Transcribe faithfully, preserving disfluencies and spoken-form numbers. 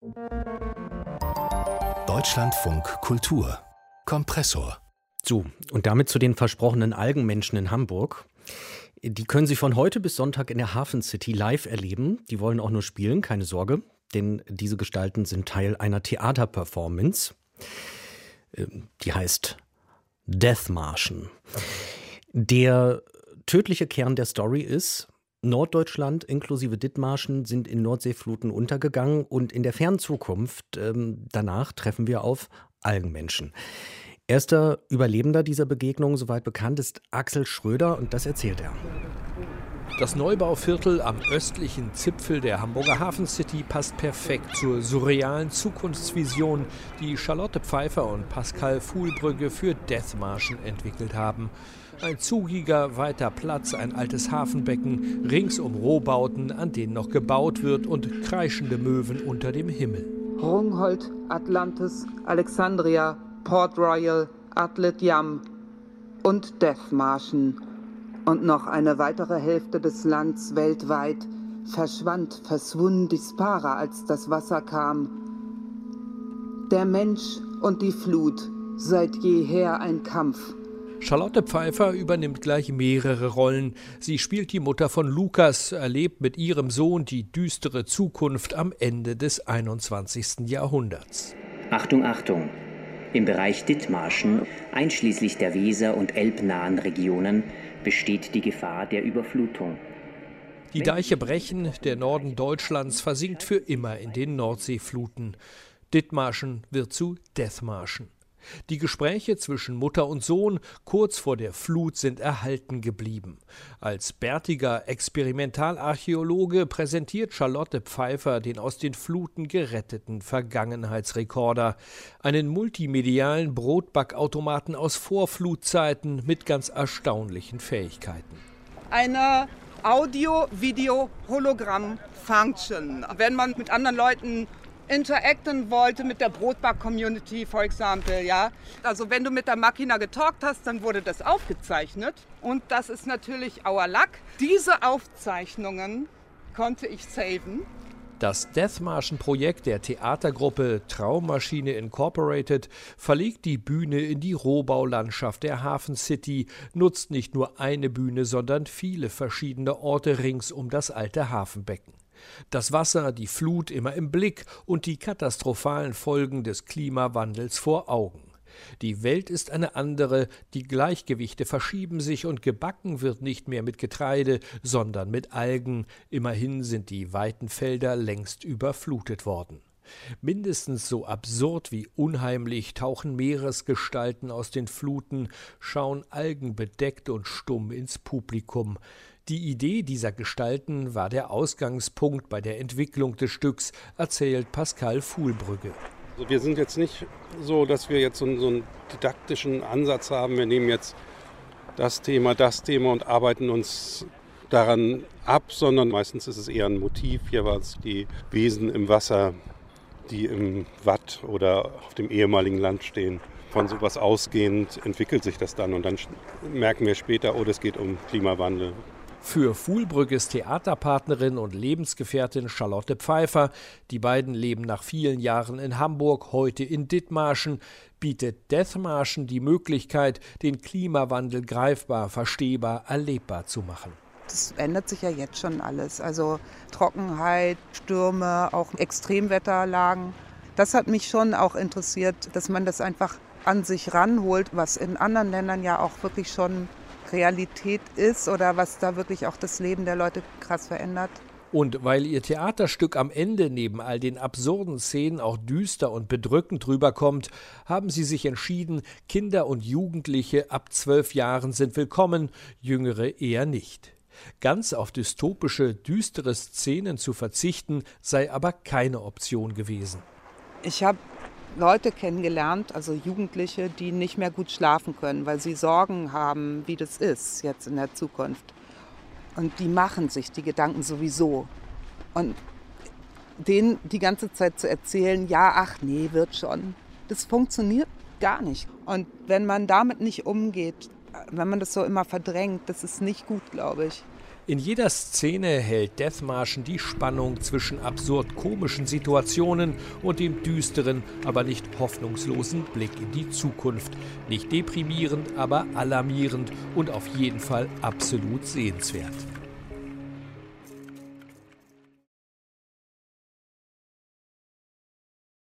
Deutschlandfunk Kultur Kompressor. So, und damit zu den versprochenen Algenmenschen in Hamburg. Die können Sie von heute bis Sonntag in der Hafen City live erleben. Die wollen auch nur spielen, keine Sorge, denn diese Gestalten sind Teil einer Theaterperformance. Die heißt Deathmarschen. Der tödliche Kern der Story ist: Norddeutschland inklusive Dithmarschen sind in Nordseefluten untergegangen und in der fernen Zukunft ähm, danach treffen wir auf Algenmenschen. Erster Überlebender dieser Begegnung, soweit bekannt, ist Axel Schröder und das erzählt er. Das Neubauviertel am östlichen Zipfel der Hamburger Hafen City passt perfekt zur surrealen Zukunftsvision, die Charlotte Pfeiffer und Pascal Fuhlbrügge für Deathmarschen entwickelt haben. Ein zugiger, weiter Platz, ein altes Hafenbecken, ringsum Rohbauten, an denen noch gebaut wird und kreischende Möwen unter dem Himmel. Rungholt, Atlantis, Alexandria, Port Royal, Atlet Yam und Deathmarschen. Und noch eine weitere Hälfte des Landes weltweit verschwand, verschwunden disparer, als das Wasser kam. Der Mensch und die Flut, seit jeher ein Kampf. Charlotte Pfeiffer übernimmt gleich mehrere Rollen. Sie spielt die Mutter von Lukas, erlebt mit ihrem Sohn die düstere Zukunft am Ende des einundzwanzigsten Jahrhunderts. Achtung, Achtung! Im Bereich Dithmarschen, einschließlich der Weser- und elbnahen Regionen, besteht die Gefahr der Überflutung. Die Deiche brechen, der Norden Deutschlands versinkt für immer in den Nordseefluten. Dithmarschen wird zu Deathmarschen. Die Gespräche zwischen Mutter und Sohn kurz vor der Flut sind erhalten geblieben. Als bärtiger Experimentalarchäologe präsentiert Charlotte Pfeiffer den aus den Fluten geretteten Vergangenheitsrekorder. Einen multimedialen Brotbackautomaten aus Vorflutzeiten mit ganz erstaunlichen Fähigkeiten. Eine Audio-Video-Hologramm-Function. Wenn man mit anderen Leuten interacten wollte mit der Brotback-Community, for example, ja. Also wenn du mit der Machina getalkt hast, dann wurde das aufgezeichnet. Und das ist natürlich our luck. Diese Aufzeichnungen konnte ich saven. Das Deathmarschen-Projekt der Theatergruppe Traummaschine Incorporated verlegt die Bühne in die Rohbaulandschaft der Hafen City, nutzt nicht nur eine Bühne, sondern viele verschiedene Orte rings um das alte Hafenbecken. Das Wasser, die Flut immer im Blick und die katastrophalen Folgen des Klimawandels vor Augen. Die Welt ist eine andere, die Gleichgewichte verschieben sich und gebacken wird nicht mehr mit Getreide, sondern mit Algen. Immerhin sind die weiten Felder längst überflutet worden. Mindestens so absurd wie unheimlich tauchen Meeresgestalten aus den Fluten, schauen algenbedeckt und stumm ins Publikum. Die Idee dieser Gestalten war der Ausgangspunkt bei der Entwicklung des Stücks, erzählt Pascal Fuhlbrügge. Also wir sind jetzt nicht so, dass wir jetzt so einen, so einen didaktischen Ansatz haben. Wir nehmen jetzt das Thema, das Thema und arbeiten uns daran ab, sondern meistens ist es eher ein Motiv. Hier war es die Wesen im Wasser, die im Watt oder auf dem ehemaligen Land stehen. Von sowas ausgehend entwickelt sich das dann und dann merken wir später, oh, das geht um Klimawandel. Für Fuhlbrügges Theaterpartnerin und Lebensgefährtin Charlotte Pfeiffer, die beiden leben nach vielen Jahren in Hamburg, heute in Dithmarschen, bietet Deathmarschen die Möglichkeit, den Klimawandel greifbar, verstehbar, erlebbar zu machen. Das ändert sich ja jetzt schon alles. Also Trockenheit, Stürme, auch Extremwetterlagen. Das hat mich schon auch interessiert, dass man das einfach an sich ranholt, was in anderen Ländern ja auch wirklich schon Realität ist oder was da wirklich auch das Leben der Leute krass verändert. Und weil ihr Theaterstück am Ende neben all den absurden Szenen auch düster und bedrückend rüberkommt, haben sie sich entschieden, Kinder und Jugendliche ab zwölf Jahren sind willkommen, Jüngere eher nicht. Ganz auf dystopische, düstere Szenen zu verzichten, sei aber keine Option gewesen. Ich habe Leute kennengelernt, also Jugendliche, die nicht mehr gut schlafen können, weil sie Sorgen haben, wie das ist jetzt in der Zukunft. Und die machen sich die Gedanken sowieso. Und denen die ganze Zeit zu erzählen, ja, ach nee, wird schon, das funktioniert gar nicht. Und wenn man damit nicht umgeht, wenn man das so immer verdrängt, das ist nicht gut, glaube ich. In jeder Szene hält Dethmarschen die Spannung zwischen absurd komischen Situationen und dem düsteren, aber nicht hoffnungslosen Blick in die Zukunft. Nicht deprimierend, aber alarmierend und auf jeden Fall absolut sehenswert.